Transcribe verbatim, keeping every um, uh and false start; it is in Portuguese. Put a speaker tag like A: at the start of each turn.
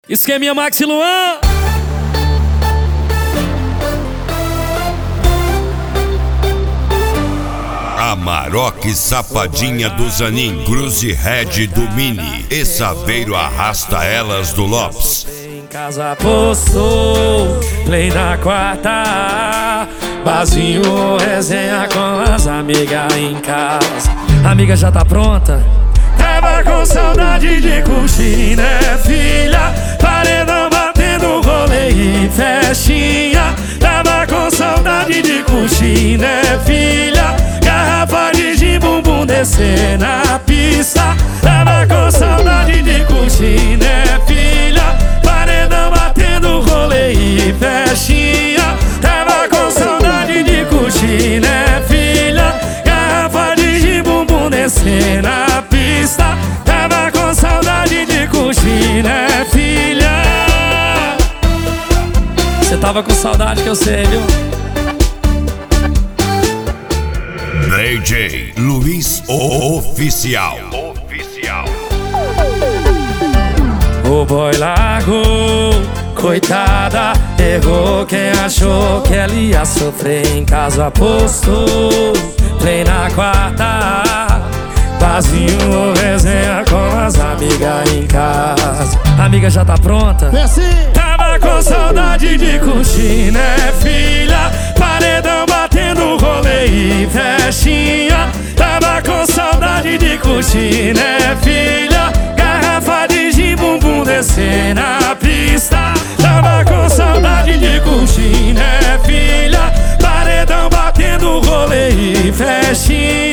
A: Esqueminha Max e Luan.
B: Amarok Sapadinha do Zanin, Cruze Red do Mini e Saveiro arrasta elas do Lopes.
A: Em casa postou, play na quarta, barzinho, resenha com as amigas em casa. Amiga já tá pronta? Tava com saudade de curtir, né filha? Paredão batendo rolê e festinha. Tava com saudade de curtir, né filha? Garrafa de gin, bumbum descer na pista. Tava com saudade de curtir, né filha? Paredão batendo rolê e festinha. Tava com saudade de curtir, né filha? Garrafa de gin, bumbum descer na pista. Tava com saudade de curtir, né filha? Cê tava com saudade que eu sei, viu?
B: D J Luiz Oficial. Oficial.
A: O boy largou, coitada, errou quem achou que ela ia sofrer em casa. Apostou, play na quarta, barzinho, resenha com as amigas em casa. Amiga já tá pronta? Tava com saudade de curtir, né filha? Paredão batendo rolê e festinha. Tava com saudade de curtir, né filha? Garrafa de gin, bumbum descer na pista. Tava com saudade de curtir, né filha? Paredão batendo rolê e festinha.